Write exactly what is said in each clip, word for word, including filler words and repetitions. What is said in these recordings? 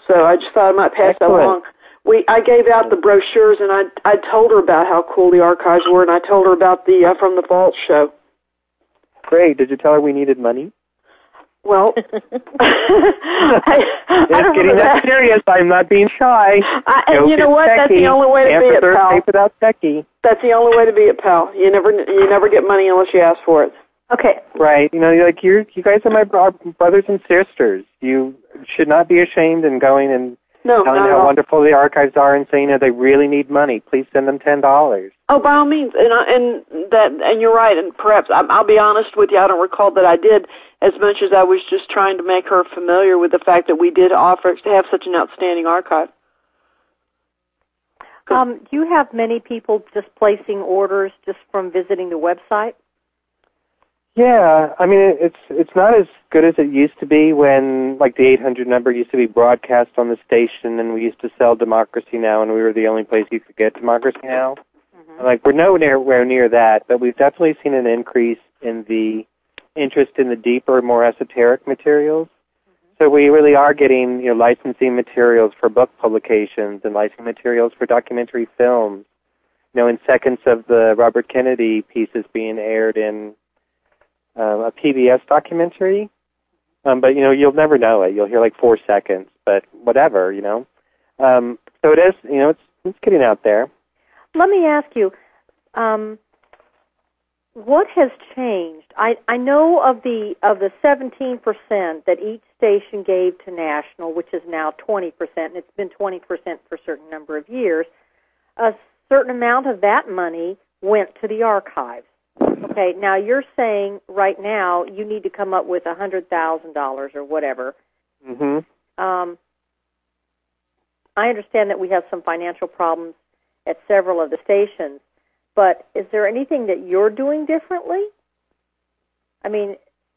So I just thought I might pass Excellent. that along. We I gave out the brochures, and I I told her about how cool the archives were, and I told her about the uh, From the Vault show. Great. Did you tell her we needed money? Well, I, I it's don't getting know that serious. I'm not being shy. I, and Go you know get what? That's techie. the only way to Can't be it, preserve pal. tape without techie. That's the only way to be it, pal. You never you never get money unless you ask for it. Okay. Right. You know, you're like you're you guys are my bro- brothers and sisters. You should not be ashamed in going and No, telling not at how all. wonderful the archives are and saying that they really need money. Please send them ten dollars. Oh, by all means, and I, and that and you're right. And perhaps I, I'll be honest with you. I don't recall that I did as much as I was just trying to make her familiar with the fact that we did offer to have such an outstanding archive. Um, do you have many people just placing orders just from visiting the website? Yeah, I mean it's it's not as good as it used to be when like the eight hundred number used to be broadcast on the station, and we used to sell Democracy Now, and we were the only place you could get Democracy Now. Mm-hmm. Like we're nowhere near that, but we've definitely seen an increase in the interest in the deeper, more esoteric materials. Mm-hmm. So we really are getting you know licensing materials for book publications and licensing materials for documentary films. You know, in seconds of the Robert Kennedy pieces being aired in Um, a P B S documentary, um, but, you know, you'll never know it. You'll hear like four seconds, but whatever, you know. Um, so it is, you know, it's, it's getting out there. Let me ask you, um, what has changed? I, I know of the of the seventeen percent that each station gave to National, which is now twenty percent, and it's been twenty percent for a certain number of years. A certain amount of that money went to the archives. Okay, now you're saying right now you need to come up with one hundred thousand dollars or whatever. Mm-hmm. Um, I understand that we have some financial problems at several of the stations, but is there anything that you're doing differently? I mean,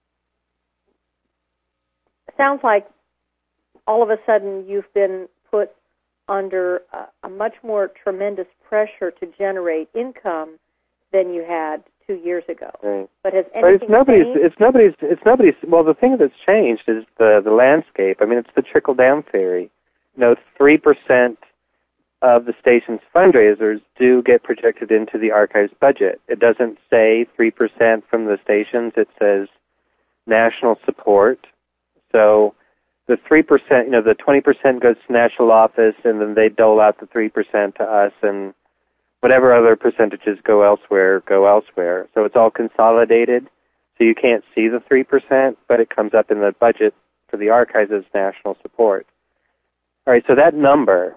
it sounds like all of a sudden you've been put under a, a much more tremendous pressure to generate income than you had two years ago. Right. But has But anything it's nobody's, changed? it's nobody's, it's nobody's, well, the thing that's changed is the, the landscape. I mean, it's the trickle-down theory. You know, three percent of the station's fundraisers do get projected into the archives budget. It doesn't say three percent from the stations. It says national support. So the three percent, you know, the twenty percent goes to national office, and then they dole out the three percent to us, and whatever other percentages go elsewhere, go elsewhere. So it's all consolidated, so you can't see the three percent, but it comes up in the budget for the archives as national support. All right, so that number,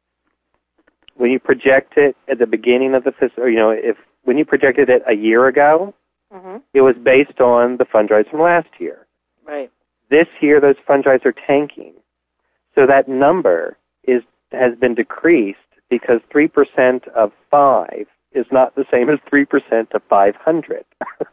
when you project it at the beginning of the fiscal, or, you know, if when you projected it a year ago, mm-hmm. it was based on the fundraise from last year. Right. This year, those fundraise are tanking. So that number is has been decreased because three percent of five is not the same as three percent of five hundred.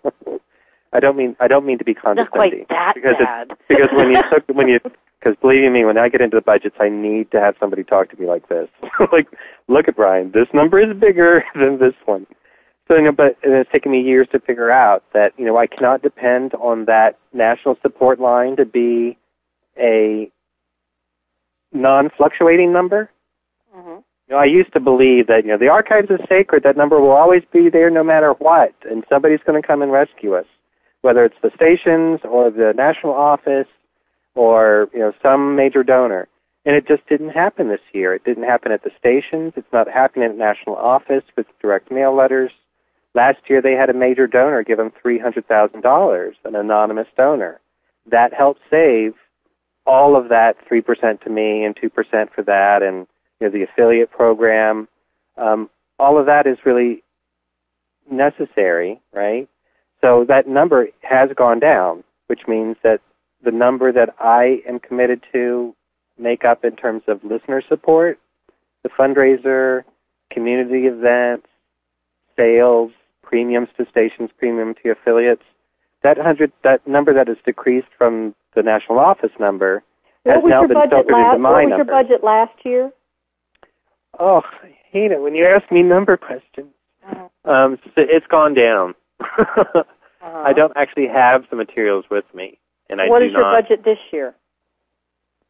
I don't mean I don't mean to be condescending. Not quite that because bad. It's, because when you took when you because believe me, when I get into the budgets, I need to have somebody talk to me like this. Like, look at Brian, this number is bigger than this one. So, you know, but and it's taken me years to figure out that, you know, I cannot depend on that national support line to be a non-fluctuating number. Mm-hmm. You know, I used to believe that, you know, the archives is sacred, that number will always be there no matter what, and somebody's going to come and rescue us, whether it's the stations or the national office or, you know, some major donor. And it just didn't happen this year. It didn't happen at the stations. It's not happening at national office with direct mail letters. Last year they had a major donor give them three hundred thousand dollars, an anonymous donor. That helped save all of that three percent to me and two percent for that, and, you know, the affiliate program. Um, all of that is really necessary, right? So that number has gone down, which means that the number that I am committed to make up in terms of listener support, the fundraiser, community events, sales, premiums to stations, premium to affiliates, that hundred that number that is decreased from the national office number has What was now your been budget filtered last? into my What was number. your budget last year? Oh, I hate it when you ask me number questions. Uh-huh. Um, so it's gone down. uh-huh. I don't actually have the materials with me, and I What do is your not. budget this year?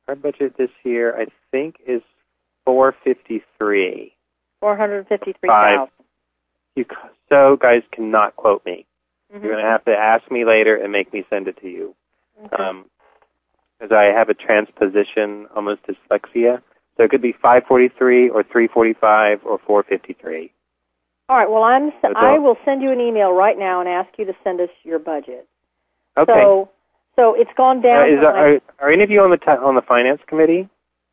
our budget this year, I think, is four fifty-three. Four hundred fifty-three thousand. You so guys cannot quote me. Mm-hmm. You're going to have to ask me later and make me send it to you. Okay. Um, because I have a transposition, almost dyslexia. So it could be five forty-three or three forty-five or four fifty-three. All right. Well, I'm. So I will send you an email right now and ask you to send us your budget. Okay. So, so it's gone down. Uh, is, to are, are any of you on the t- on the finance committee?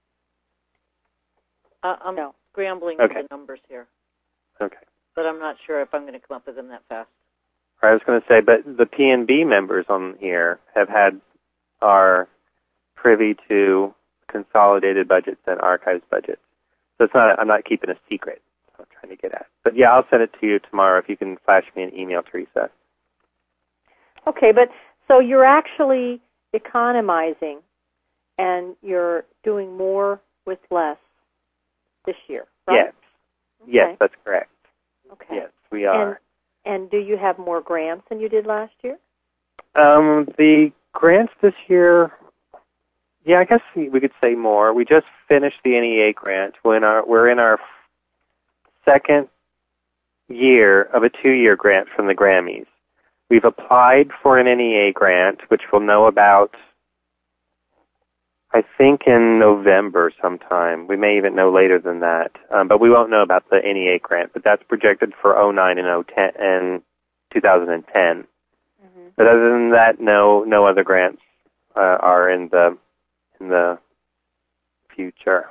Uh, I'm No. scrambling Okay. with the numbers here, Okay. but I'm not sure if I'm going to come up with them that fast. I was going to say, but the P N B members on here have had are privy to consolidated budgets and archives budgets. So it's not. I'm not keeping a secret. I'm trying to get at. But yeah, I'll send it to you tomorrow if you can flash me an email, Teresa. Okay, but so you're actually economizing, and you're doing more with less this year, right? Yes. Okay. Yes, that's correct. Okay. Yes, we are. And, and do you have more grants than you did last year? Um, the grants this year, yeah, I guess we we could say more. We just finished the N E A grant. We're in our, we're in our second year of a two-year grant from the Grammys. We've applied for an N E A grant, which we'll know about, I think, in November sometime. We may even know later than that, um, but we won't know about the N E A grant. But that's projected for oh nine and oh ten and two thousand ten. Mm-hmm. But other than that, no, no other grants uh, are in the in the future.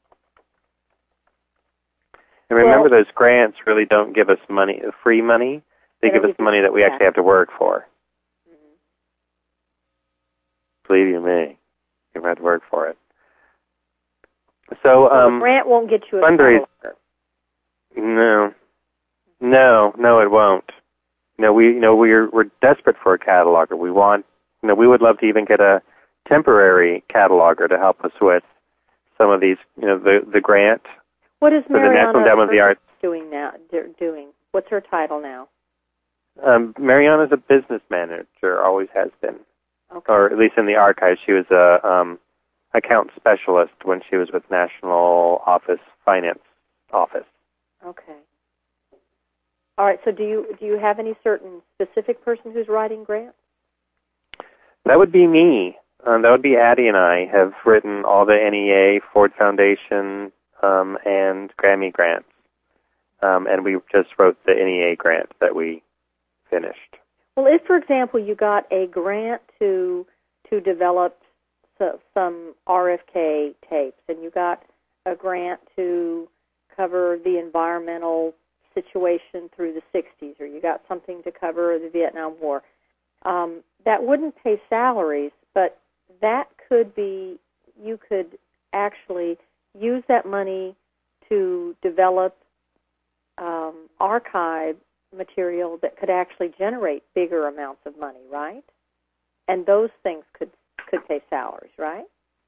And remember, well, those grants really don't give us money, free money. They give us money that we actually have to work for. Mm-hmm. Believe you me, you have to work for it. So, um, so the grant won't get you a fundraiser. cataloger. No, no, no, it won't. No, we, you know, we're we're desperate for a cataloger. We want, you know, we would love to even get a temporary cataloger to help us with some of these, you know, the the grant. What is for the National Endowment of the Arts doing now? Doing what's her title now? Um, Mariana's a business manager, always has been, Okay. or at least in the archives, she was a um, account specialist when she was with National Office Finance Office. Okay. All right. So, do you do you have any certain specific person who's writing grants? That would be me. Um, that would be Addie and I have written all the N E A, Ford Foundation, um, and Grammy grants. Um, and we just wrote the N E A grant that we finished. Well, if, for example, you got a grant to to develop so, some R F K tapes, and you got a grant to cover the environmental situation through the sixties, or you got something to cover the Vietnam War, um, that wouldn't pay salaries, but that could be, you could actually use that money to develop um, archive material that could actually generate bigger amounts of money, right? And those things could could pay salaries, right?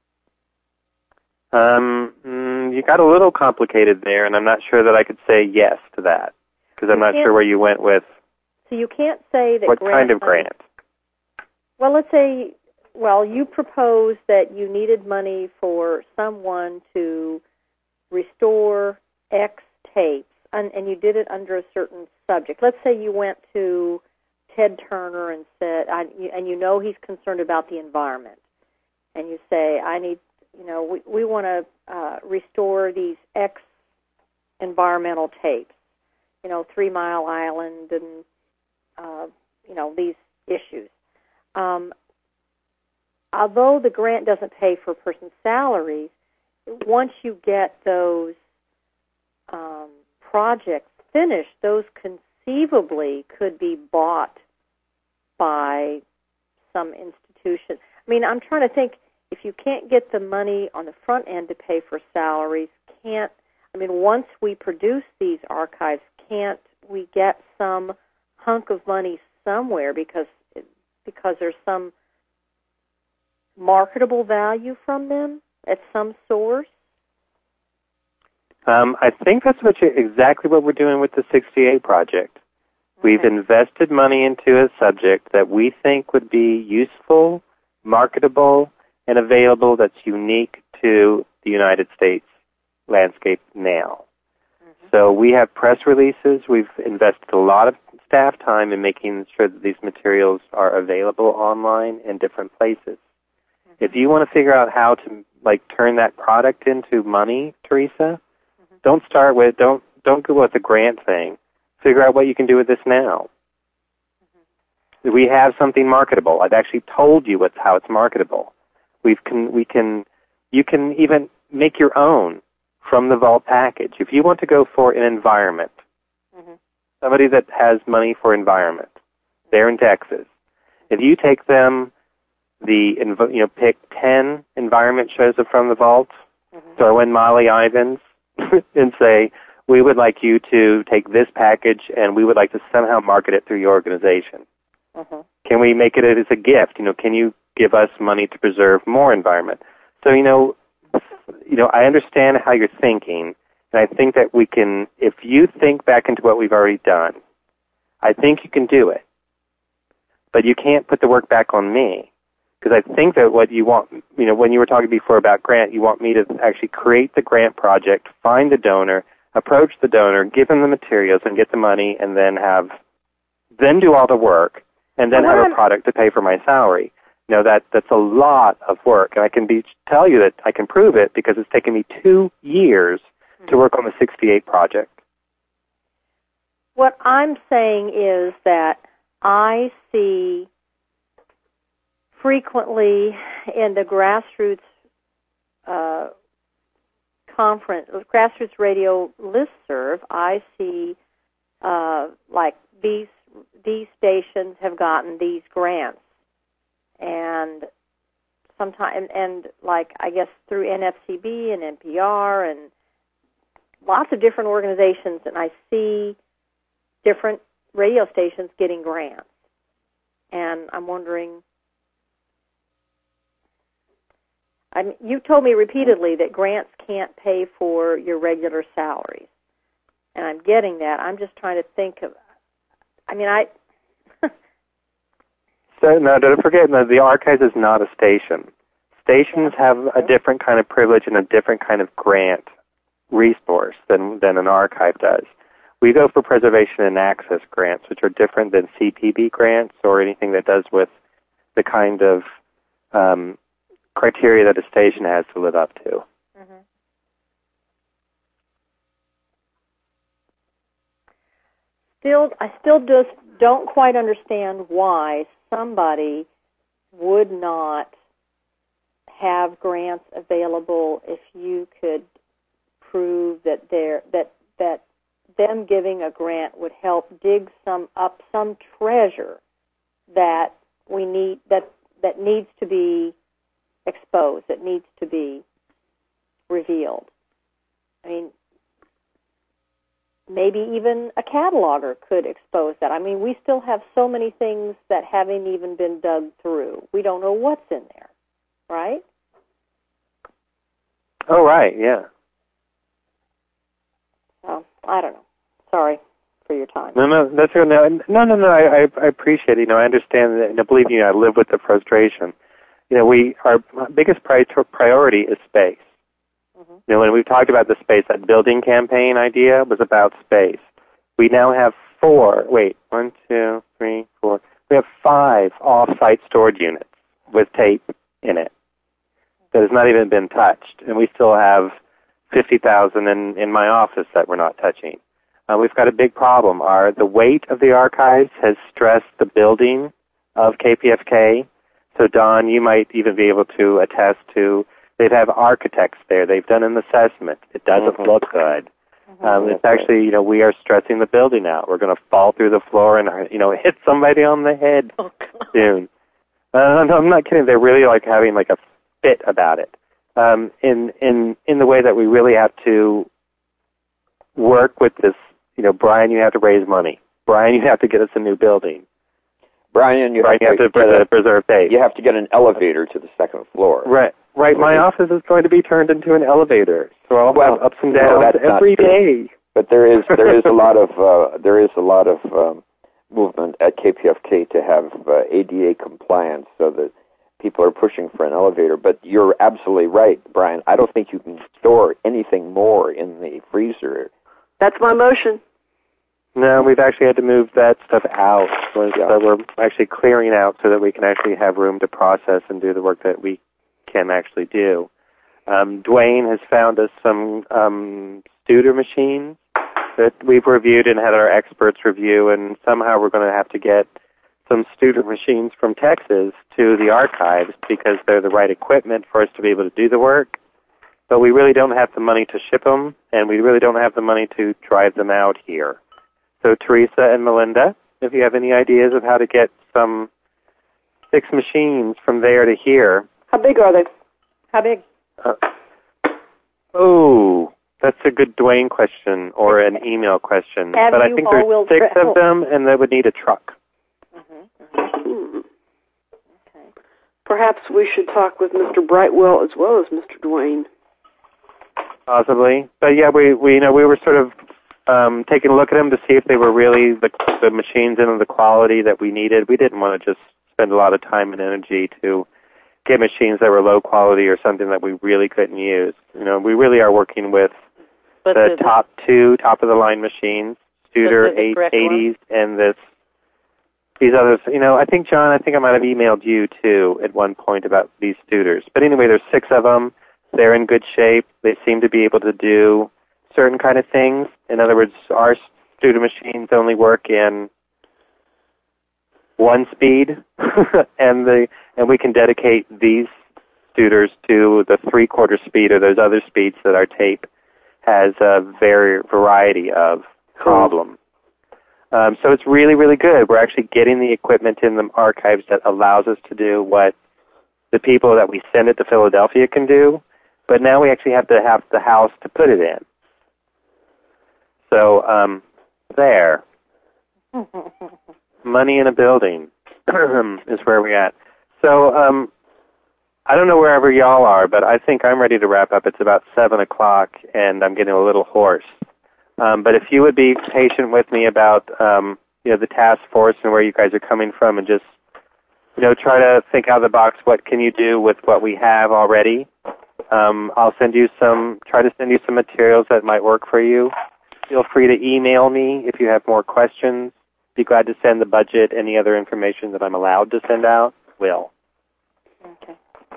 Um, mm, you got a little complicated there, and I'm not sure that I could say yes to that, because I'm not sure where you went with. So you can't say that. What grant kind of money, grant? Well, let's say, well, you proposed that you needed money for someone to restore X tapes, and, and you did it under a certain subject. Let's say you went to Ted Turner and said, I, and you know he's concerned about the environment, and you say, I need, you know, we, we want to uh, restore these X environmental tapes, you know, Three Mile Island and, uh, you know, these issues. Um, although the grant doesn't pay for a person's salaries, once you get those um, projects finished, those conceivably could be bought by some institution. I mean, I'm trying to think, if you can't get the money on the front end to pay for salaries, can't, I mean, once we produce these archives, can't we get some hunk of money somewhere because because there's some marketable value from them at some source? Um, I think that's what you, exactly what we're doing with the sixty-eight project. Okay. We've invested money into a subject that we think would be useful, marketable, and available that's unique to the United States landscape now. Mm-hmm. So we have press releases. We've invested a lot of staff time in making sure that these materials are available online in different places. Mm-hmm. If you want to figure out how to like turn that product into money, Teresa, mm-hmm. don't start with don't don't go with the grant thing. Figure out what you can do with this now. Mm-hmm. We have something marketable. I've actually told you what's how it's marketable. We can we can you can even make your own from the Vault package. If you want to go for an environment, mm-hmm. somebody that has money for environment, they're in Texas. If you take them the you know pick ten environment shows from the Vault, mm-hmm. throw in Molly Ivins, and say, we would like you to take this package and we would like to somehow market it through your organization. Mm-hmm. Can we make it as a gift? You know, can you give us money to preserve more environment? So, you know, you know, I understand how you're thinking, and I think that we can, if you think back into what we've already done, I think you can do it. But you can't put the work back on me. Because I think that what you want, you know, when you were talking before about grant, you want me to actually create the grant project, find the donor, approach the donor, give them the materials, and get the money, and then have, then do all the work, and then have a product to pay for my salary. You know, that that's a lot of work, and I can be tell you that I can prove it because it's taken me two years mm-hmm. to work on the sixty-eight project. What I'm saying is that I see frequently in the grassroots uh, conference, grassroots radio listserv, I see uh, like these these stations have gotten these grants, and sometimes and, and like I guess through N F C B and N P R and lots of different organizations, and I see different radio stations getting grants, and I'm wondering. I mean, you've told me repeatedly that grants can't pay for your regular salaries, and I'm getting that. I'm just trying to think of. I mean, I. So no, don't forget. No, the Archives is not a station. Stations have a different kind of privilege and a different kind of grant resource than than an archive does. We go for preservation and access grants, which are different than C P B grants or anything that does with the kind of um, criteria that a station has to live up to. Mm-hmm. Still, I still just don't quite understand why somebody would not have grants available if you could prove that they're, that that them giving a grant would help dig some up some treasure that we need that that needs to be exposed, that needs to be revealed. I mean, maybe even a cataloger could expose that. I mean, we still have so many things that haven't even been dug through. We don't know what's in there, right? Oh, right, yeah. So, I don't know. Sorry for your time. No, no, that's no, no, no, no. I, I appreciate it. You know, I understand that. And believe me, I live with the frustration. You know, we our biggest pri- priority is space. Mm-hmm. You know, when we've talked about the space, that building campaign idea was about space. We now have four. Wait, one, two, three, four. We have five off-site storage units with tape in it that has not even been touched, and we still have fifty thousand in in my office that we're not touching. Uh, we've got a big problem. Our the weight of the archives has stressed the building of K P F K. So, Don, you might even be able to attest to, they'd have architects there. They've done an assessment. It doesn't mm-hmm. look good. Mm-hmm. Um, it's actually, you know, we are stressing the building out. We're going to fall through the floor and, you know, hit somebody on the head oh, soon. Uh, no, I'm not kidding. They're really, like, having, like, a fit about it. Um, in, in, in the way that we really have to work with this, you know, Brian, you have to raise money. Brian, you have to get us a new building. Brian, you, Brian, have, you have to, to a, preserve tape. You have to get an elevator to the second floor. Right, right. My office is going to be turned into an elevator, so I'll well, have ups and downs no, every day. But there is there is a lot of uh, there is a lot of um, movement at K P F K to have uh, A D A compliance, so that people are pushing for an elevator. But you're absolutely right, Brian. I don't think you can store anything more in the freezer. That's my motion. No, we've actually had to move that stuff out. So Yeah. we're actually clearing out so that we can actually have room to process and do the work that we can actually do. Um, Dwayne has found us some um, Studer machines that we've reviewed and had our experts review, and somehow we're going to have to get some Studer machines from Texas to the archives because they're the right equipment for us to be able to do the work. But we really don't have the money to ship them, and we really don't have the money to drive them out here. So Teresa and Melinda, if you have any ideas of how to get some six machines from there to here. How big are they? How big? Uh, oh, that's a good Dwayne question or an email question. Have but I you think there's all-wheel six dri- of them, and they would need a truck. Mm-hmm. Mm-hmm. Hmm. Okay. Perhaps we should talk with Mister Brightwell as well as Mister Dwayne. Possibly. But yeah, we, we you know, we were sort of um, taking a look at them to see if they were really the, the machines in the quality that we needed. We didn't want to just spend a lot of time and energy to get machines that were low quality or something that we really couldn't use. You know, we really are working with But the the, top two, top-of-the-line machines, Studer But the correct eighties and this, these others. You know, I think, John, I think I might have emailed you, too, at one point about these Studers. But anyway, there's six of them. They're in good shape. They seem to be able to do certain kind of things. In other words, our Studer machines only work in one speed, and the and we can dedicate these Studers to the three-quarter speed or those other speeds that our tape has a very variety of problems. Um, so it's really, really good. We're actually getting the equipment in the archives that allows us to do what the people that we send it to Philadelphia can do, but now we actually have to have the house to put it in. So um, there. Money in a building is where we're at. So um, I don't know wherever y'all are, but I think I'm ready to wrap up. It's about seven o'clock, and I'm getting a little hoarse. Um, but if you would be patient with me about um, you know, the task force and where you guys are coming from, and just you know try to think out of the box. What can you do with what we have already? Um, I'll send you some. Try to send you some materials that might work for you. Feel free to email me if you have more questions. Be glad to send the budget, any other information that I'm allowed to send out. Will. Okay.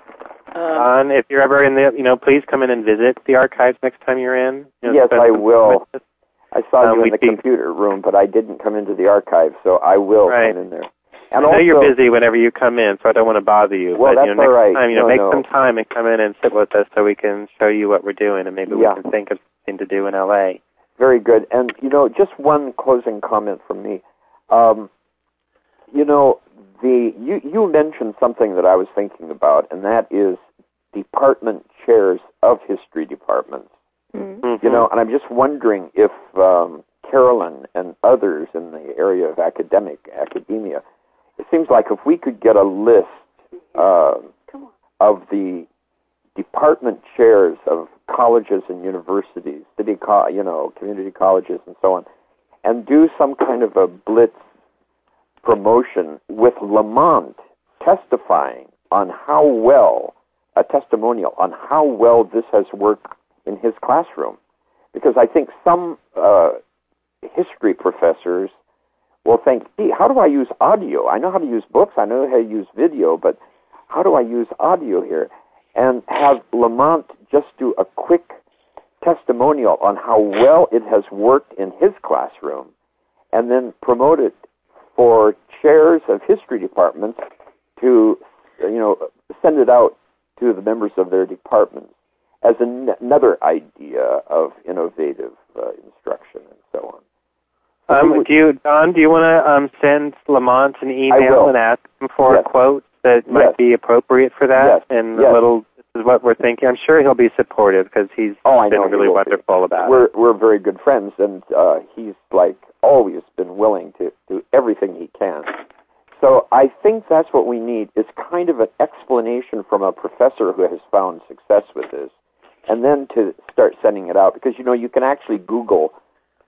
Um, if you're ever in the, you know, please come in and visit the archives next time you're in. You know, Yes, spend I some will. time with us. I saw Um, you in we'd the be- computer room, but I didn't come into the archive, so I will Right. come in there. And I know also, you're busy whenever you come in, so I don't want to bother you. Well, but that's you know, next all right. time, you know, No, make no. some time and come in and sit with us so we can show you what we're doing, and maybe Yeah. we can think of something to do in L A. Very good. And, you know, just one closing comment from me. Um, you know, the you, you mentioned something that I was thinking about, and that is department chairs of history departments. Mm-hmm. Mm-hmm. You know, and I'm just wondering if um, Carolyn and others in the area of academic academia, it seems like if we could get a list uh, of the department chairs of colleges and universities, city, co- you know, community colleges and so on, and do some kind of a blitz promotion with Lamont testifying on how well, a testimonial on how well this has worked in his classroom. Because I think some uh, history professors will think, gee, how do I use audio? I know how to use books, I know how to use video, but how do I use audio here? And have Lamont just do a quick testimonial on how well it has worked in his classroom, and then promote it for chairs of history departments to, you know, send it out to the members of their departments as an- another idea of innovative uh, instruction and so on. Um, do you, Don, do you want to um, send Lamont an email and ask him for Yes. a quote that Yes. might be appropriate for that? Yes. And Yes. a little, this is what we're thinking. I'm sure he'll be supportive because he's Oh, I been know he really will be. wonderful about We're it. we're very good friends, and uh, he's like always been willing to do everything he can. So I think that's what we need, is kind of an explanation from a professor who has found success with this, and then to start sending it out. Because, you know, you can actually Google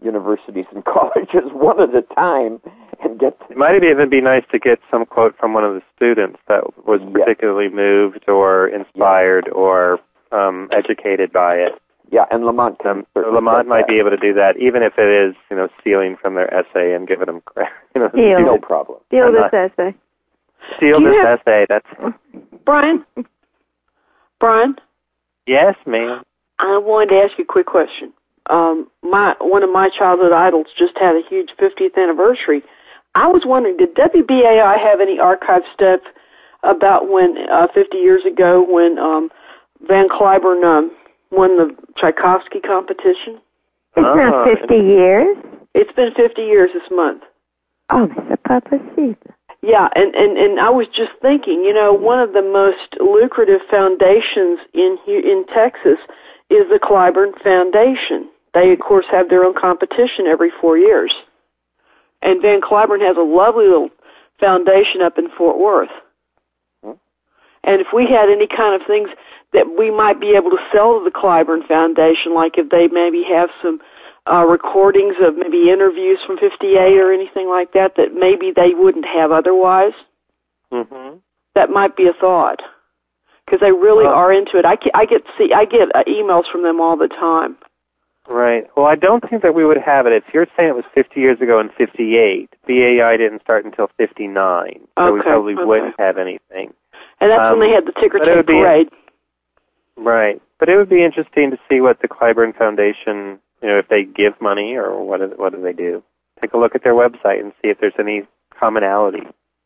universities and colleges one at a time and get to It might even be nice to get some quote from one of the students that was particularly yes. moved or inspired yes. or um, educated by it. Yeah, and Lamont um, Lamont might that. be able to do that, even if it is, you know, stealing from their essay and giving them credit. You know, steal. No problem. Steal I'm this not, essay. Steal do this have, essay. That's Brian. Brian. Yes, ma'am. I wanted to ask you a quick question. Um, my one of my childhood idols just had a huge fiftieth anniversary. I was wondering, did W B A I have any archive stuff about when uh, fifty years ago when um, Van Cliburn um, won the Tchaikovsky competition? It's uh, not fifty years. It's been fifty years this month. Oh, Mister Papacita. Yeah, and, and, and I was just thinking, you know, one of the most lucrative foundations in in Texas is the Cliburn Foundation. They, of course, have their own competition every four years. And Van Cliburn has a lovely little foundation up in Fort Worth. Hmm. And if we had any kind of things that we might be able to sell to the Cliburn Foundation, like if they maybe have some uh, recordings of maybe interviews from fifty-eight or anything like that that maybe they wouldn't have otherwise, mm-hmm. that might be a thought. Because they really well, are into it. I, I get see I get uh, emails from them all the time. Right. Well, I don't think that we would have it. If you're saying it was fifty years ago in fifty-eight, B A I didn't start until fifty-nine, so okay, we probably okay. wouldn't have anything. And that's um, when they had the ticker tape parade. Right. But it would be interesting to see what the Cliburn Foundation, you know, if they give money or what, is, what do they do. Take a look at their website and see if there's any commonality.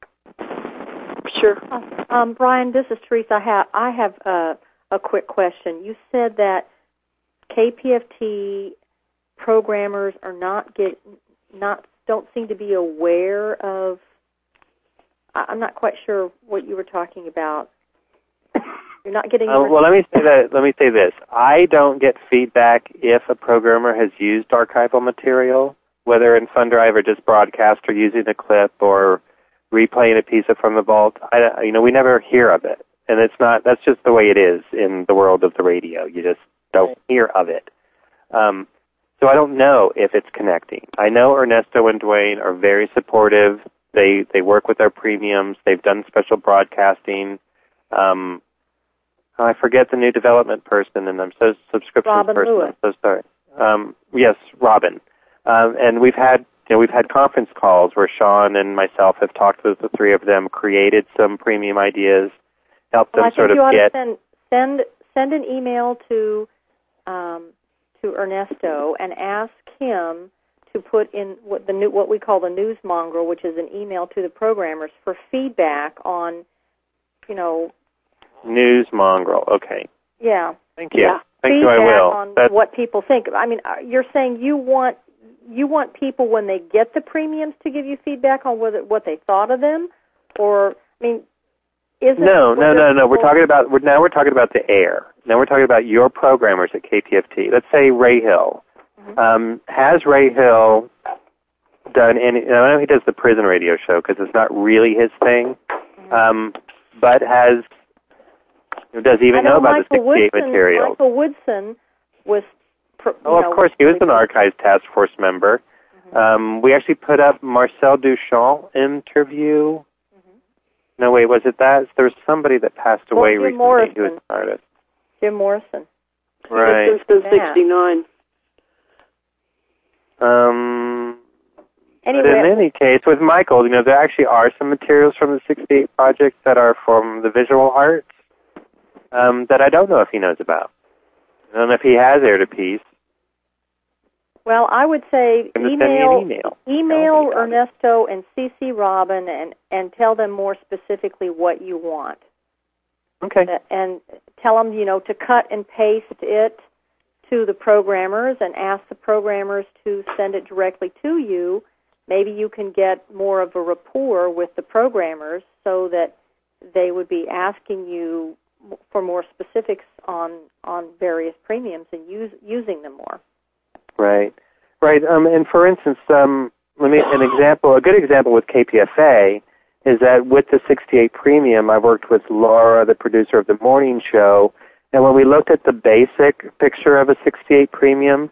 Sure. Uh, um, Brian, this is Teresa. I have, I have uh, a quick question. You said that K P F T programmers are not get not don't seem to be aware of. I'm not quite sure what you were talking about. You're not getting. Uh, well, let me say that. Let me say this. I don't get feedback if a programmer has used archival material, whether in FunDrive or just broadcast or using a clip or replaying a piece of from the vault. I, you know, we never hear of it, and it's not. That's just the way it is in the world of the radio. You just don't hear of it. Um, so I don't know if it's connecting. I know Ernesto and Dwayne are very supportive. They they work with our premiums. They've done special broadcasting. Um, I forget the new development person, and I'm so subscription Robin person. Lewis. I'm so sorry. Um, yes, Robin. Um, and we've had you know we've had conference calls where Sean and myself have talked with the three of them, created some premium ideas, helped well, them I sort think of you ought get. To send, send send an email to um, to Ernesto and ask him to put in what the new what we call the news mongrel, which is an email to the programmers for feedback on, you know. News mongrel. Okay. Yeah. Thank you. Yeah. Thank feedback you. I will. on That's... what people think. I mean, you're saying you want you want people when they get the premiums to give you feedback on whether what they thought of them, or I mean, isn't no, no, no, no. We're talking about we're, now we're talking about the air. Now we're talking about your programmers at K P F T. Let's say Ray Hill. Mm-hmm. Um, has Ray Hill done any? I know he does the prison radio show because it's not really his thing, mm-hmm. um, but has. Does he even know, know about Michael the sixty-eight Woodson, material? Michael Woodson was. You oh, know, of course, he was an archives task force member. Mm-hmm. Um, we actually put up Marcel Duchamp interview. Mm-hmm. No, wait, was it that? There was somebody that passed well, away Jim recently. Morrison. He was an artist. Jim Morrison. Right. Since the sixty-nine. Um. Anyway, but in any case, with Michael, you know, there actually are some materials from the sixty-eight project that are from the visual arts um, that I don't know if he knows about. I don't know if he has aired a piece. Well, I would say email email, email Ernesto and C C Robin and, and tell them more specifically what you want. Okay. And tell them, you know, to cut and paste it to the programmers and ask the programmers to send it directly to you. Maybe you can get more of a rapport with the programmers so that they would be asking you for more specifics on on various premiums and use, using them more. Right, right. Um, and for instance, um, let me an example. A good example with K P F A is that with the sixty-eight premium, I worked with Laura, the producer of the morning show, and when we looked at the basic picture of a sixty-eight premium,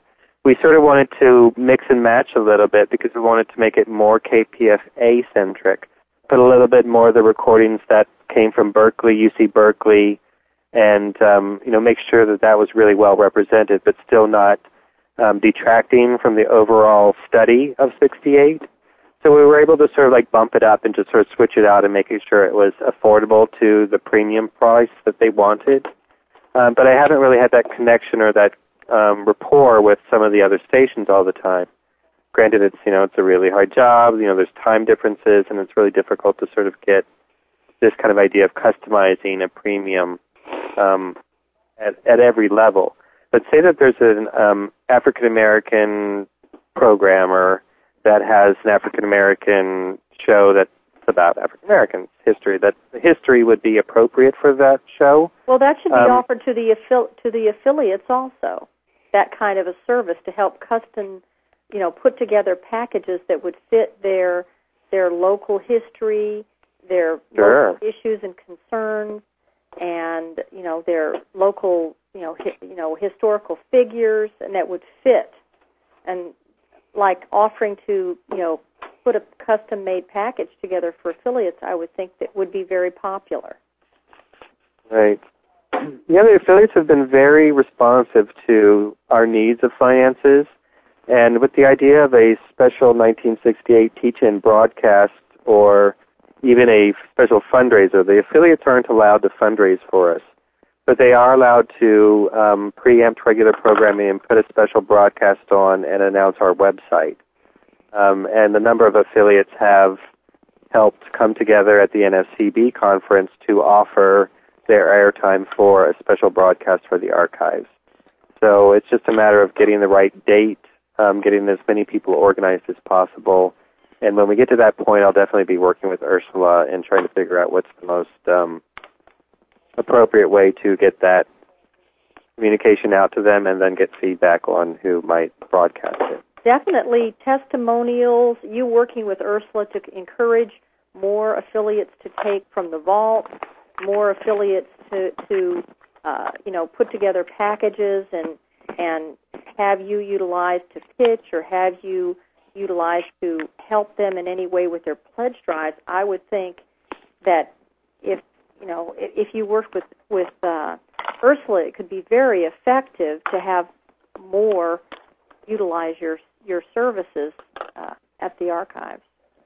we sort of wanted to mix and match a little bit because we wanted to make it more K P F A-centric, put a little bit more of the recordings that came from Berkeley, U C Berkeley, and um, you know, make sure that that was really well represented, but still not um, detracting from the overall study of sixty-eight. So we were able to sort of like bump it up and just sort of switch it out and making sure it was affordable to the premium price that they wanted. Um, but I haven't really had that connection or that um, rapport with some of the other stations all the time. Granted, it's, you know, it's a really hard job. You know, there's time differences, and it's really difficult to sort of get this kind of idea of customizing a premium um, at, at every level. But say that there's an um, African-American programmer that has an African-American show that's about African-American history, that the history would be appropriate for that show. Well, that should be um, offered to the affi- to the affiliates also, that kind of a service to help custom, you know, put together packages that would fit their their local history, their Sure. local issues and concerns, and, you know, their local, you know, hi, you know, historical figures, and that would fit. And like offering to, you know, put a custom-made package together for affiliates, I would think that would be very popular. Right. Yeah, the affiliates have been very responsive to our needs of finances, and with the idea of a special nineteen sixty-eight teach-in broadcast or even a special fundraiser, the affiliates aren't allowed to fundraise for us, but they are allowed to um, preempt regular programming and put a special broadcast on and announce our website. Um, and a number of affiliates have helped come together at the N F C B conference to offer their airtime for a special broadcast for the archives. So it's just a matter of getting the right date, um, getting as many people organized as possible. And when we get to that point, I'll definitely be working with Ursula and trying to figure out what's the most um, appropriate way to get that communication out to them and then get feedback on who might broadcast it. Definitely testimonials, you working with Ursula to encourage more affiliates to take from the vault, more affiliates to, to uh, you know, put together packages and and have you utilized to pitch or have you utilized to help them in any way with their pledge drives. I would think that if, you know, if you work with, with uh, Ursula, it could be very effective to have more utilize your your services uh, at the archives.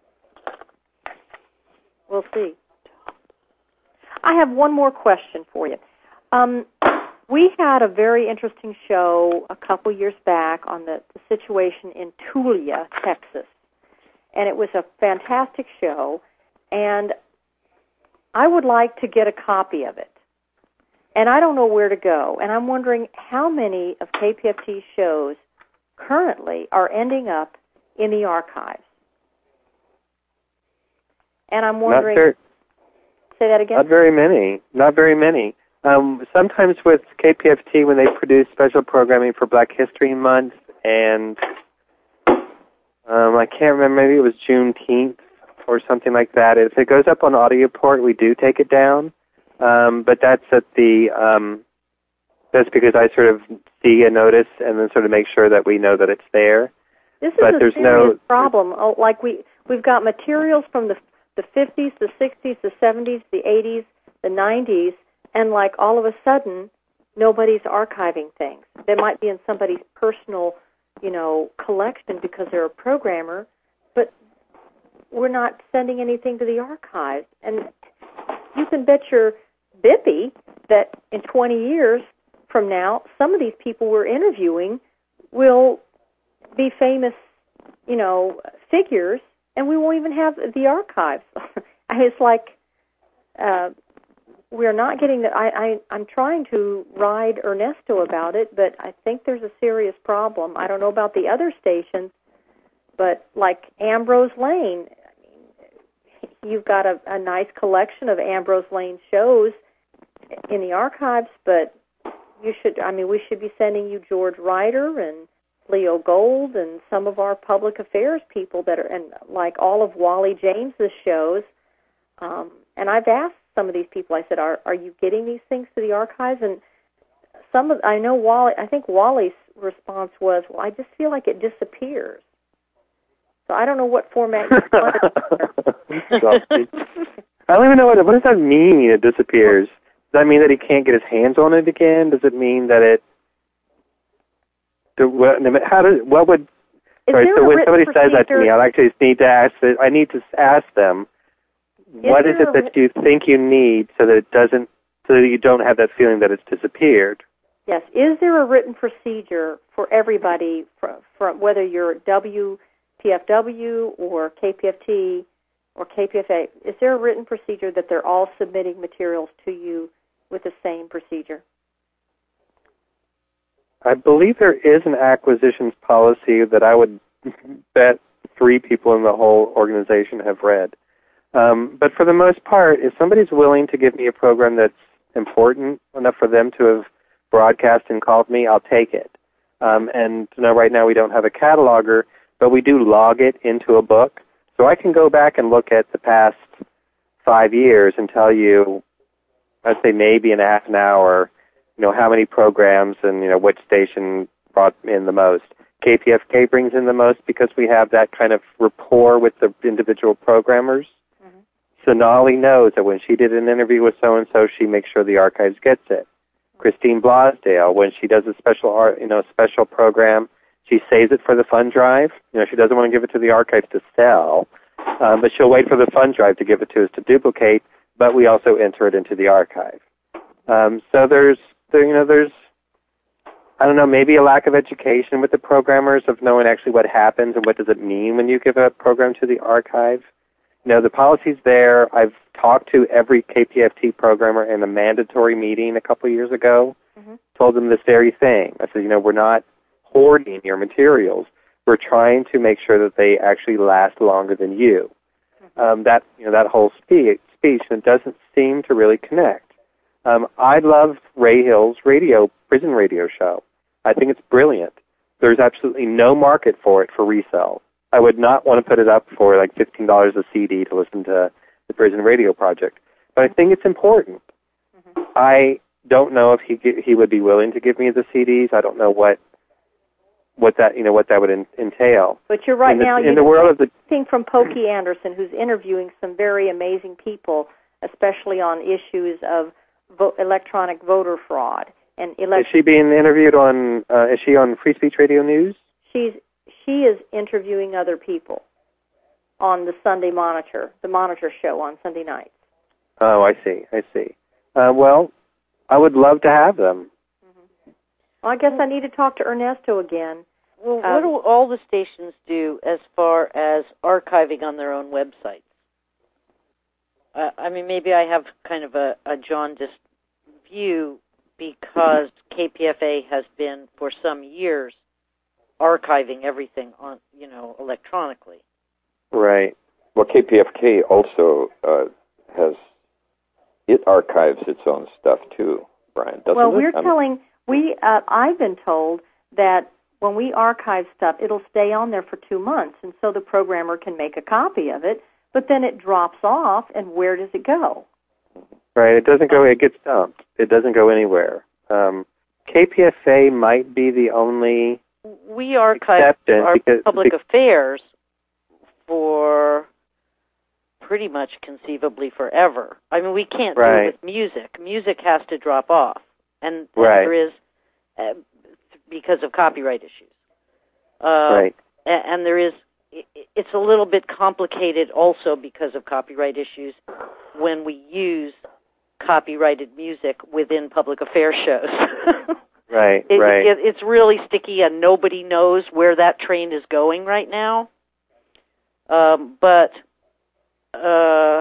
We'll see. I have one more question for you. Um, we had a very interesting show a couple years back on the, the situation in Tulia, Texas, and it was a fantastic show, and I would like to get a copy of it. And I don't know where to go, and I'm wondering how many of K P F T's shows currently are ending up in the archives. And I'm wondering... Not very, say that again? Not very many. Not very many. Um, sometimes with K P F T, when they produce special programming for Black History Month, and um, I can't remember, maybe it was Juneteenth or something like that. If it goes up on AudioPort, we do take it down. Um, but that's at the... Um, That's because I sort of see a notice and then sort of make sure that we know that it's there. This is but a there's serious no problem. Oh, like we we've got materials from the the fifties, the sixties, the seventies, the eighties, the nineties, and like all of a sudden, nobody's archiving things. They might be in somebody's personal, you know, collection because they're a programmer, but we're not sending anything to the archives. And you can bet your bippy that in twenty years from now, some of these people we're interviewing will be famous, you know, figures, and we won't even have the archives. It's like uh, we're not getting the. I, I I'm trying to ride Ernesto about it, but I think there's a serious problem. I don't know about the other stations, but like Ambrose Lane, I mean, you've got a, a nice collection of Ambrose Lane shows in the archives, but you should, I mean, we should be sending you George Ryder and Leo Gold and some of our public affairs people that are, and like all of Wally James's shows. Um, and I've asked some of these people, I said, are are you getting these things to the archives? And some of, I know Wally, I think Wally's response was, well, I just feel like it disappears. So I don't know what format you want it. I don't even know what, what does that mean, it disappears? Does that mean that he can't get his hands on it again? Does it mean that it... Do, what, how does, what would... Is sorry, so when somebody procedure, says that to me, I actually just need to ask, I need to ask them, is what is it that you think you need so that it doesn't, so that you don't have that feeling that it's disappeared? Yes. Is there a written procedure for everybody, from, from whether you're W P F W or K P F T or K P F A, is there a written procedure that they're all submitting materials to you with the same procedure? I believe there is an acquisitions policy that I would bet three people in the whole organization have read. Um, but for the most part, if somebody's willing to give me a program that's important enough for them to have broadcast and called me, I'll take it. Um, and you know, right now we don't have a cataloger, but we do log it into a book. So I can go back and look at the past five years and tell you, I'd say maybe in a half an hour, you know, how many programs and, you know, which station brought in the most. K P F K brings in the most because we have that kind of rapport with the individual programmers. Mm-hmm. Sonali knows that when she did an interview with so-and-so, she makes sure the archives gets it. Mm-hmm. Christine Blosdale, when she does a special art, you know, special program, she saves it for the fund drive. You know, she doesn't want to give it to the archives to sell, um, but she'll wait for the fund drive to give it to us to duplicate, but we also enter it into the archive. Um, so there's, there, you know, there's, I don't know, maybe a lack of education with the programmers of knowing actually what happens and what does it mean when you give a program to the archive. You know, the policy's there. I've talked to every K P F T programmer in a mandatory meeting a couple of years ago, mm-hmm. told them this very thing. I said, you know, we're not hoarding your materials. We're trying to make sure that they actually last longer than you. Mm-hmm. Um, that, you know, that whole speech, speech, and it doesn't seem to really connect. Um, I love Ray Hill's radio, prison radio show. I think it's brilliant. There's absolutely no market for it for resale. I would not want to put it up for like fifteen dollars a C D to listen to the Prison Radio Project. But I think it's important. Mm-hmm. I don't know if he he would be willing to give me the C Ds. I don't know what what that you know what that would in, entail. But you're right in the, now. In you the world of the thing from Pokey Anderson, who's interviewing some very amazing people, especially on issues of vo- electronic voter fraud. And elect- is she being interviewed on? Uh, is she on Free Speech Radio News? She's she is interviewing other people on the Sunday Monitor, the Monitor show on Sunday nights. Oh, I see. I see. Uh, well, I would love to have them. Mm-hmm. Well, I guess I need to talk to Ernesto again. Well, um, what do all the stations do as far as archiving on their own websites? Uh, I mean, maybe I have kind of a, a jaundiced view because K P F A has been for some years archiving everything on, you know, electronically. Right. Well, K P F K also uh, has, it archives its own stuff too, Brian, doesn't well, it? Well, we're I'm, telling, we, uh, I've been told that when we archive stuff, it'll stay on there for two months, and so the programmer can make a copy of it, but then it drops off, and where does it go? Right, it doesn't go, it gets dumped. It doesn't go anywhere. Um, K P F A might be the only We archive our because, public because, affairs for pretty much conceivably forever. I mean, we can't right. do it with music. Music has to drop off, and, and right. there is, uh, because of copyright issues. Uh, right. And, and there is, it's a little bit complicated also because of copyright issues when we use copyrighted music within public affairs shows. right, it, right. It, it's really sticky, and nobody knows where that train is going right now. Um, but uh,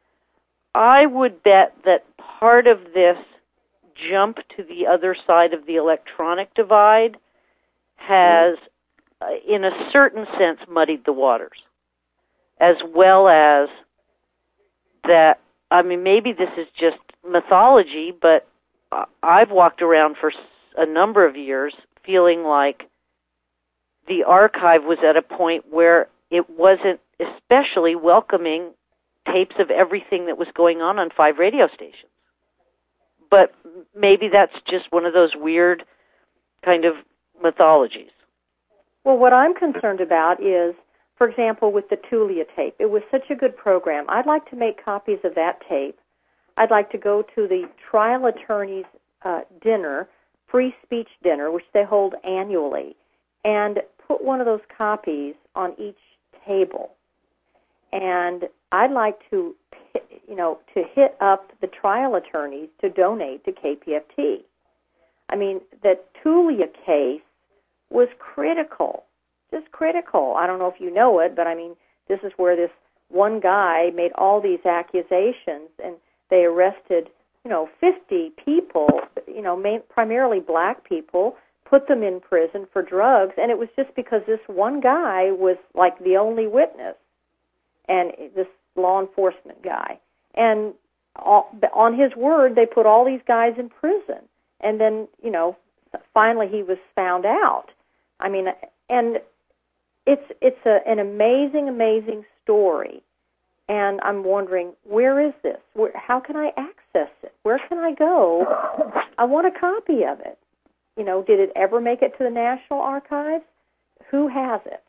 I would bet that part of this jump to the other side of the electronic divide has, uh, in a certain sense, muddied the waters, as well as that, I mean, maybe this is just mythology, but I've walked around for a number of years feeling like the archive was at a point where it wasn't especially welcoming tapes of everything that was going on on five radio stations. But maybe that's just one of those weird kind of mythologies. Well, what I'm concerned about is, for example, with the Tulia tape. It was such a good program. I'd like to make copies of that tape. I'd like to go to the trial attorneys' uh, dinner, free speech dinner, which they hold annually, and put one of those copies on each table. And I'd like to, you know, to hit up the trial attorneys to donate to K P F T. I mean, the Tulia case was critical, just critical. I don't know if you know it, but I mean, this is where this one guy made all these accusations, and they arrested, you know, fifty people, you know, main, primarily black people, put them in prison for drugs, and it was just because this one guy was like the only witness, and this law enforcement guy. And all, on his word, they put all these guys in prison. And then, you know, finally he was found out. I mean, and it's it's a, an amazing, amazing story. And I'm wondering, where is this? Where, how can I access it? Where can I go? I want a copy of it. You know, did it ever make it to the National Archives? Who has it?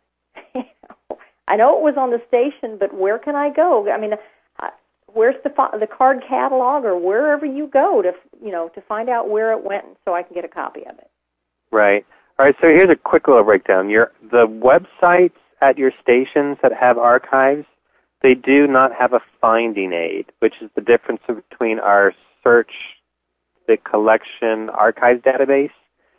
I know it was on the station, but where can I go? I mean, where's the the card catalog, or wherever you go to, you know, to find out where it went, so I can get a copy of it. Right. All right. So here's a quick little breakdown. Your the websites at your stations that have archives, they do not have a finding aid, which is the difference between our search, the collection archives database,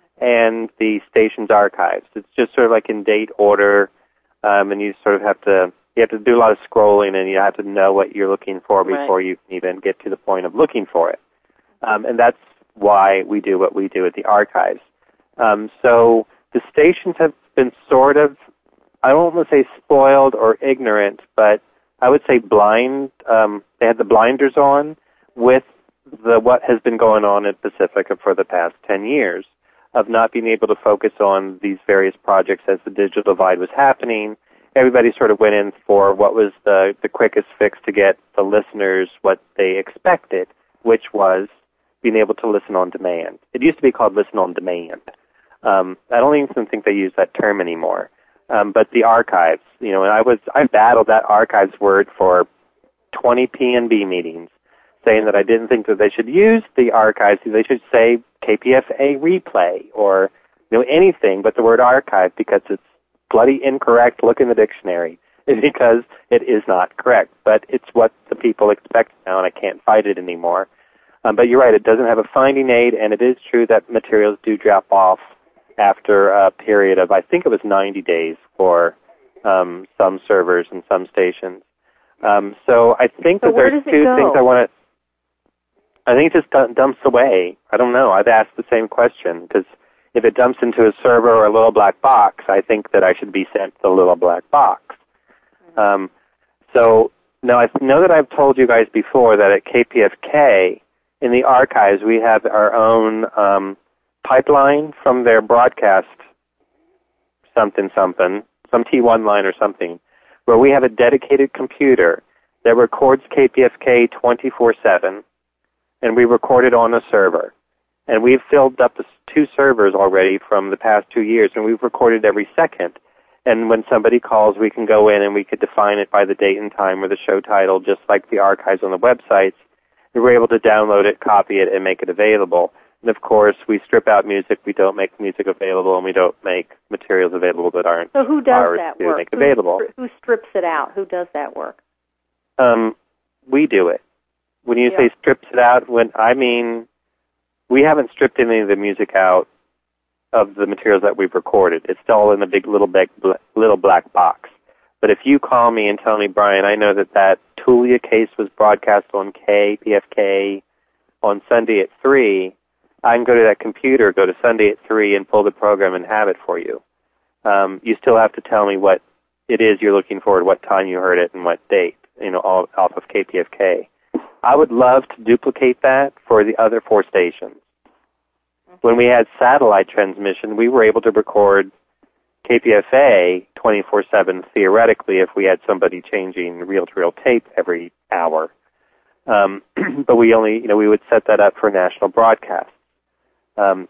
and the station's archives. It's just sort of like in date order, um, and you sort of have to you have to do a lot of scrolling, and you have to know what you're looking for before right. you can even get to the point of looking for it. Um, and that's why we do what we do at the archives. Um, so the stations have been sort of, I don't want to say spoiled or ignorant, but I would say blind. Um, they had the blinders on with the what has been going on in Pacifica for the past ten years of not being able to focus on these various projects as the digital divide was happening. Everybody sort of went in for what was the, the quickest fix to get the listeners what they expected, which was being able to listen on demand. It used to be called listen on demand. Um, I don't even think they use that term anymore. Um, but the archives, you know, and I was I battled that archives word for twenty P N B meetings, saying that I didn't think that they should use the archives. They should say K P F A replay or, you know, anything but the word archive, because it's bloody incorrect. Look in the dictionary, because it is not correct. But it's what the people expect now, and I can't fight it anymore. Um, but you're right, it doesn't have a finding aid, and it is true that materials do drop off after a period of, I think it was ninety days for um, some servers and some stations. Um, so I think so that there's two go? things I want to, I think it just dumps away. I don't know. I've asked the same question, because if it dumps into a server or a little black box, I think that I should be sent the little black box. Mm-hmm. Um, so now I know that I've told you guys before that at K P F K, in the archives, we have our own um, pipeline from their broadcast something something, some T one line or something, where we have a dedicated computer that records K P F K twenty-four seven, and we record it on a server. And we've filled up the two servers already from the past two years, and we've recorded every second. And when somebody calls, we can go in and we could define it by the date and time or the show title, just like the archives on the websites. And we're able to download it, copy it, and make it available. And of course, we strip out music. We don't make music available, and we don't make materials available that aren't so who does ours that to work? make available. Who, who strips it out? Who does that work? Um, we do it. When you yeah. say strips it out, when I mean we haven't stripped any of the music out of the materials that we've recorded. It's still in a big little big little black box. But if you call me and tell me, Brian, I know that that Tulia case was broadcast on K P F K on Sunday at three, I can go to that computer, go to Sunday at three, and pull the program and have it for you. Um, you still have to tell me what it is you're looking for, what time you heard it, and what date, you know, all off of K P F K. I would love to duplicate that for the other four stations. When we had satellite transmission, we were able to record K P F A twenty-four seven theoretically if we had somebody changing reel-to-reel tape every hour. Um, but we only, you know, we would set that up for national broadcast. Um,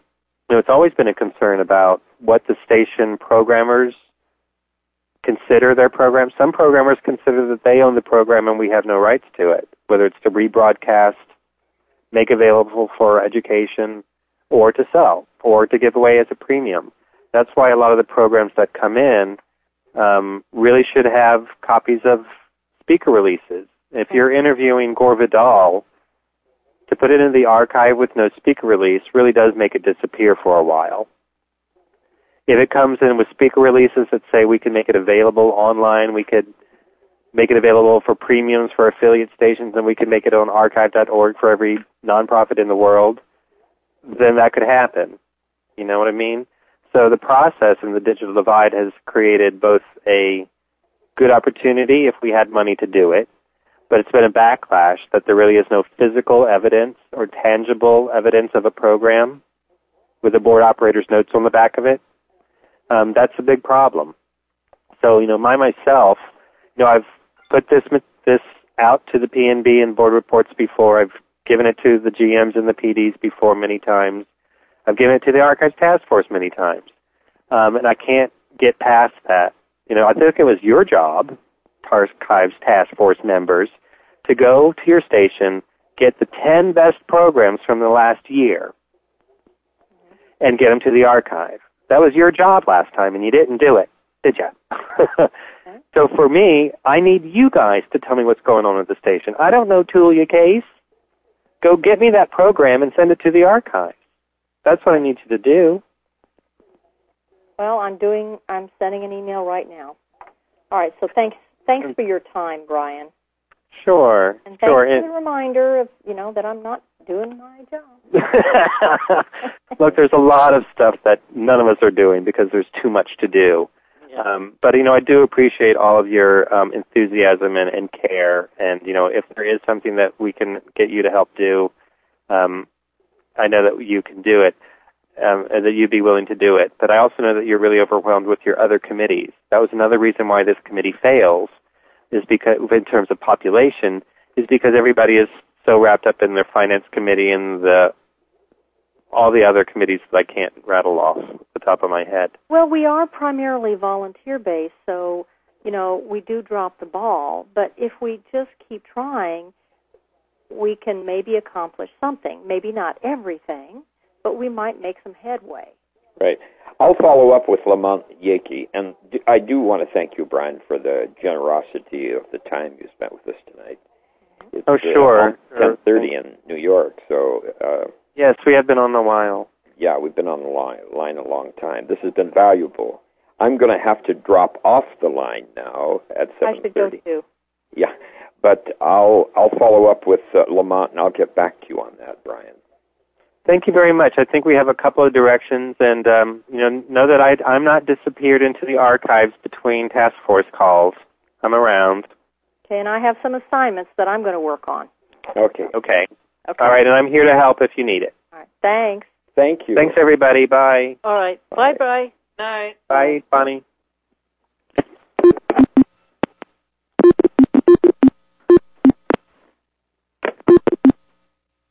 you know, it's always been a concern about what the station programmers consider their program. Some programmers consider that they own the program and we have no rights to it, whether it's to rebroadcast, make available for education, or to sell, or to give away as a premium. That's why a lot of the programs that come in um, really should have copies of speaker releases. If you're interviewing Gore Vidal, to put it in the archive with no speaker release really does make it disappear for a while. If it comes in with speaker releases that say we can make it available online, we could make it available for premiums for affiliate stations, and we can make it on archive dot org for every nonprofit in the world, then that could happen. You know what I mean? So the process in the digital divide has created both a good opportunity if we had money to do it, but it's been a backlash that there really is no physical evidence or tangible evidence of a program with the board operator's notes on the back of it. Um, that's a big problem. So, you know, my myself, you know, I've put this this out to the P N B and board reports before. I've given it to the G Ms and the P Ds before many times. I've given it to the Archives Task Force many times. Um, and I can't get past that. You know, I think it was your job, Archives Task Force members, to go to your station, get the ten best programs from the last year, and get them to the archive. That was your job last time, and you didn't do it, did you? So for me, I need you guys to tell me what's going on at the station. I don't know Tulia Case. Go get me that program and send it to the archive. That's what I need you to do. Well, I'm doing. I'm sending an email right now. All right. So thanks. Thanks for your time, Brian. Sure. And thanks sure. for the reminder of you know that I'm not doing my job. Look, there's a lot of stuff that none of us are doing because there's too much to do. Yeah. Um, but, you know, I do appreciate all of your um, enthusiasm and, and care. And, you know, if there is something that we can get you to help do, um, I know that you can do it, um, and that you'd be willing to do it. But I also know that you're really overwhelmed with your other committees. That was another reason why this committee fails, is because, in terms of population, is because everybody is so wrapped up in their finance committee and the all the other committees that I can't rattle off the top of my head. Well, we are primarily volunteer-based, so, you know, we do drop the ball. But if we just keep trying, we can maybe accomplish something. Maybe not everything, but we might make some headway. Right. I'll follow up with Lamont Yaki, and I do want to thank you, Brian, for the generosity of the time you spent with us tonight. It's, oh, sure. Uh, ten thirty in New York, so... Uh, yes, we have been on a while. Yeah, we've been on the line, line a long time. This has been valuable. I'm going to have to drop off the line now at seven thirty. I should go too. Yeah, but I'll I'll follow up with uh, Lamont, and I'll get back to you on that, Brian. Thank you very much. I think we have a couple of directions, and um, you know, know that I, I'm not disappeared into the archives between task force calls. I'm around. Okay, and I have some assignments that I'm going to work on. Okay. Okay. Okay. All right, and I'm here to help if you need it. All right. Thanks. Thank you. Thanks, everybody. Bye. All right. Bye. Bye-bye. Night. Bye, Bonnie.